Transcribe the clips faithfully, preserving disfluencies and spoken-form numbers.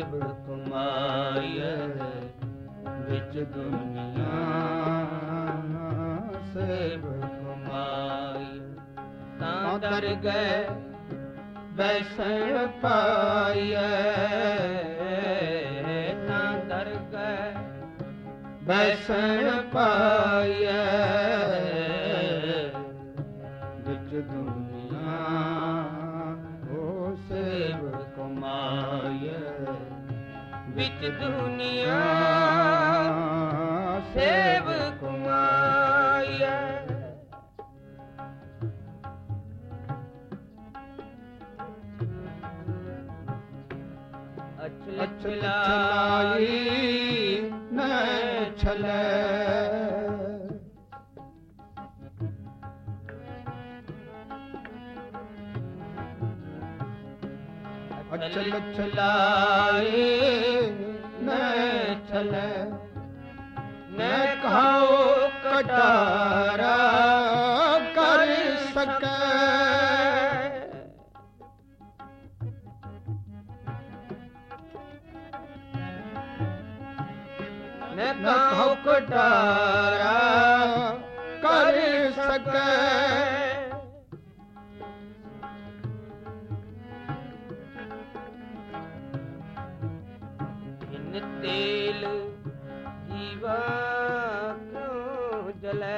सेब कमाए विच दुनिया सेब कमाए तां दर गए बैसन पाए तां दर गए बैसन पाए विच दुनिया ओ सेब कमाए विच दुनिया सेब कमाए अचलाई न छले अचल चलाई न छले न खाओ कटारा कर सके न खाओ कटारा कर सके तेल जीवा क्यों जले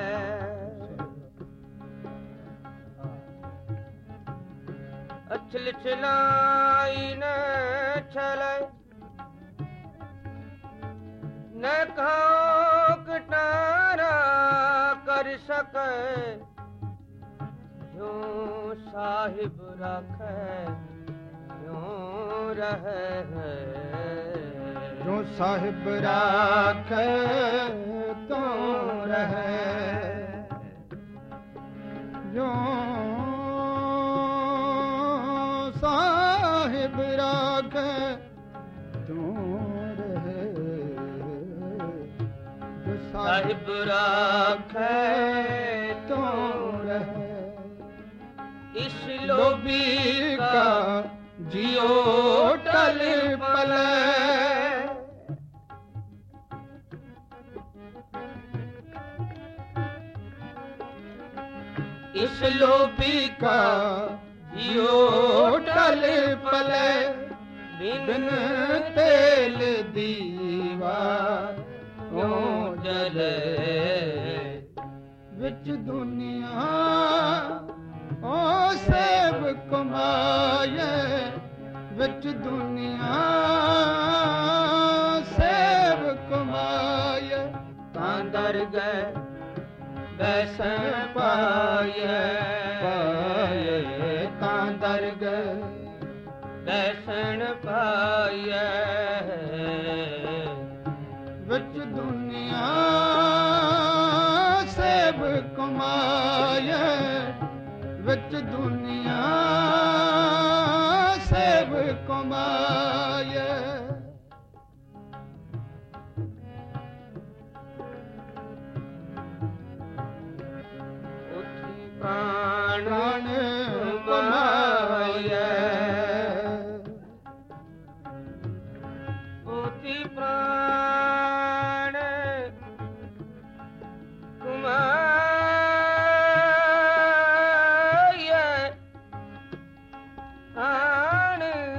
अछल छलाई न छले न खाओ कटारा कर सके जो साहिब रखे क्यों रहे है जो साहिब राखे तो रहे जो साहिब राखे तो रहे जो साहिब राखे तो रहे इस लोभी का जियो टल पले इस लोभी का जियो टल पले बिन तेल दीवा क्यों जले विच दुनिया ओ सेब कमाए विच दुनिया सेब कमाए तां दर गए बैसन पाए पाए तां दर गए बैसन पाए विच दुनिया सेब कमाए विच दुनिया सेब कमाए प्राण कमाए पोथी प्राण कमाए प्राण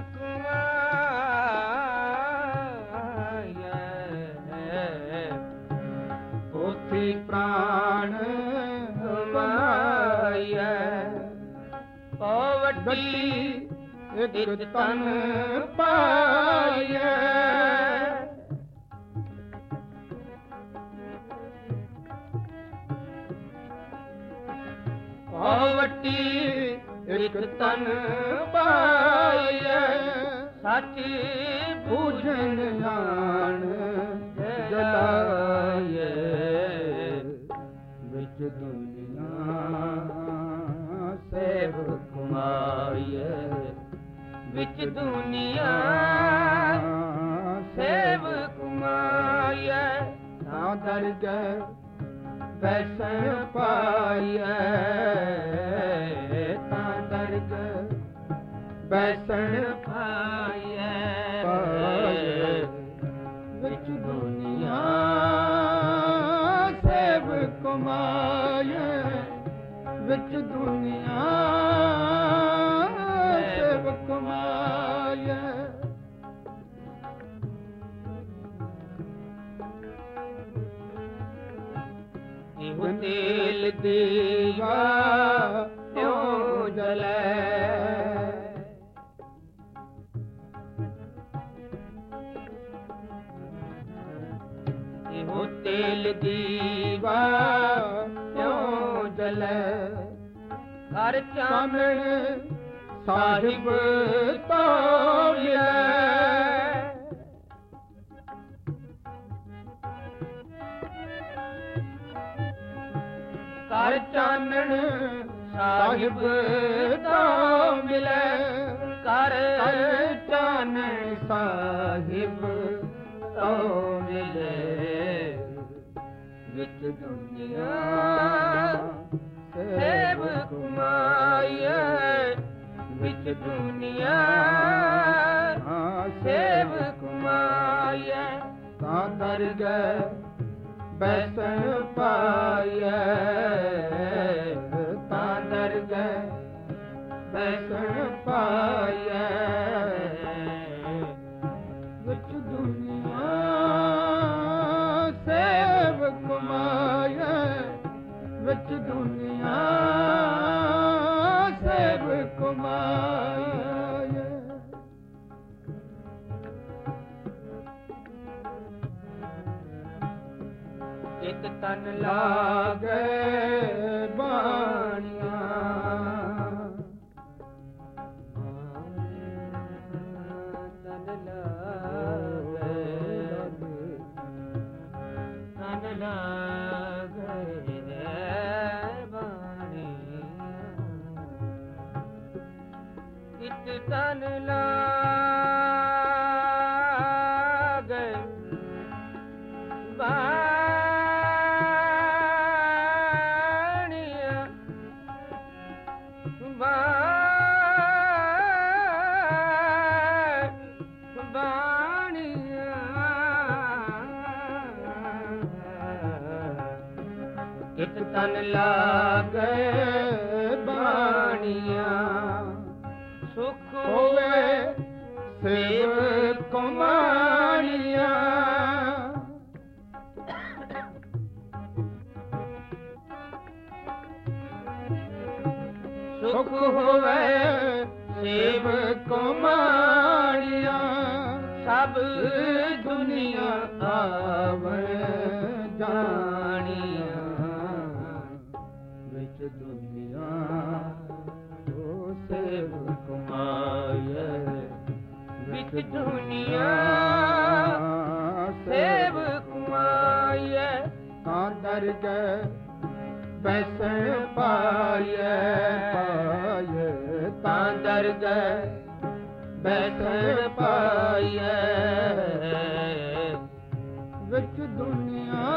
कमाए पोथी प्राण वड्डी एक तन पाए वड्डी एक तन पाए सच बूझन जान जलाए विच दुनिया सेब कमाए विच दुनिया सेब कमाए तां दर गए बैसन पाए तां दर गए बैसन पाए ਦੁਨੀਆ ਸੇਵਕ ਮਾਇਆ ਇਹੋ ਤੇਲ ਦੀਵਾ ਤਿਉ ਜਲੈ ਇਹੋ ਤੇਲ ਦੀਵਾ ਤਿਉ ਜਲੈ ਹਰ ਚਾਨਣ ਸਾਹਿਬ ਤੋ ਮਿਲੈ ਕਰ ਚਾਨਣ ਸਾਹਿਬ ਤੋ ਮਿਲੈ ਕਰ ਚਾਨਣ ਸਾਹਿਬ ਤੋ ਮਿਲੈ ਵਿੱਚ ਦੁਨੀਆ ਸੇਵਕ ਮਾਇਆ ਵਿੱਚ ਦੁਨੀਆ ਸੇਵਕ ਮਾਇਆ ਤਾਂ ਦਰਗਹਿ ਬੈਸਣ ਪਾਈਐ ਤਾਂ ਦਰਗਹਿ ਬੈਸਣ ਪਾਈਐ ਵਿੱਚ ਦੁਨੀਆ ਸੇਵਕ ਮਾਇਆ ਵਿੱਚ ਦੁਨੀਆ ਸੇਵਕ ਮਾਇਆ ਇਕ ਤਨ ਲਾਗੇ ਬਾਣੀਆਂ ਤਨ ਲਾਗੇ ਤਨ ਲਾਗੇ ਬਾਣੀਆਂ ਇਕ ਤਨ ਲਾਗੇ ਬਾਣੀਆਂ ਇਕ ਤਨ ਲਾਗੇ ਬਾਣੀਆਂ ਸੁਖ ਹੋਵੇ ਸੇਵ ਕਮਾਣੀਆਂ ਸੁਖ ਹੋਵੇ ਸੇਵ ਕਮਾਣੀਆਂ ਸਭ ਦੁਨੀਆ ਆਵਣ ਜਾਣੀਆਂ ਵਿੱਚ ਦੁਨੀਆ ਉਹ ਸੇਵਕ ਮਾਇਆ ਵਿੱਚ ਦੁਨੀਆ ਸੇਵਕ ਮਾਇਆ ਤਾਂ ਦਰਗਹਿ ਬੈਸਣ ਪਾਈਐ ਪਾਈਐ ਤਾਂ ਦਰਗਹਿ ਬੈਸਣ ਪਾਈਐ ਵਿੱਚ ਦੁਨੀਆ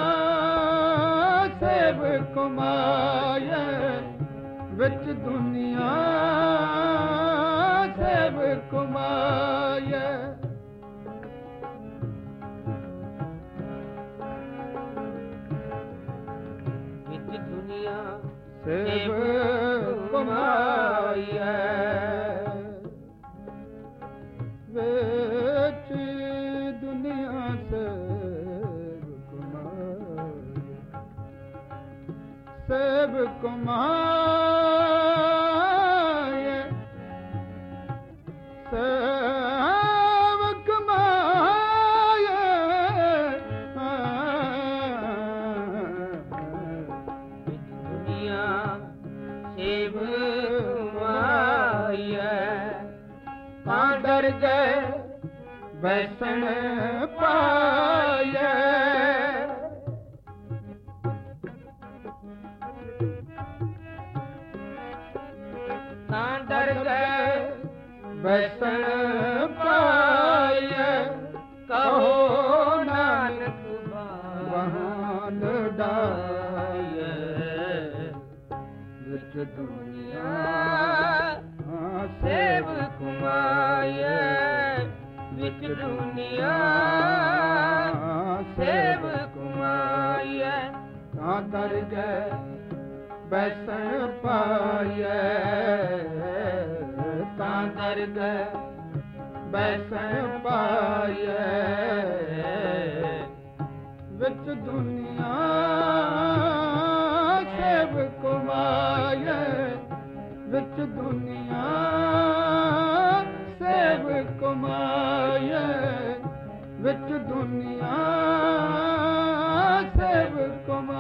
ਸੇਵਕ ਮਾਇਆ ਵਿੱਚ ਦੁਨੀਆ ਸੇਵਕ ਮਾਇਆ ਵਿੱਚ ਦੁਨੀਆ ਸੇਵਕ ਮਾਇਆ ਵਿੱਚ ਦੁਨੀਆ ਸੇਵਕ ਮਾਇਆ ਸੇਵਕ ਮਾਇਆ ਸੇਵਕ ਮਾਇਆ ਵਿੱਚ ਦੁਨੀਆ ਸੇਵਕ ਮਾਇਆ ਤਾਂ ਦਰਗਹਿ ਬੈਸਣ ਪਾਈਐ ਤਾਂ ਦਰਗਹਿ ਬੈਸਣ ਪਾਈਐ ਕਹੋ ਨਾਨਕ ਵਾਹਨ ਡਾਈਐ ਵਿੱਚ ਦੁਨੀਆ ਸੇਵਕ ਮਾਇਆ ਵਿੱਚ ਦੁਨੀਆ ਸੇਵਕ ਮਾਇਆ ਤਾਂ ਦਰਗਹਿ ਬੈਸਣ ਪਾਈਐ ਤਾਂ ਦਰਗਹ ਬੈਸਣ ਪਾਈਐ ਵਿੱਚ ਦੁਨੀਆ ਸੇਵ ਕਮਾਈਐ ਵਿੱਚ ਦੁਨੀਆ ਸੇਵ ਕਮਾਈਐ ਵਿੱਚ ਦੁਨੀਆ ਸੇਵ ਕਮਾਈਐ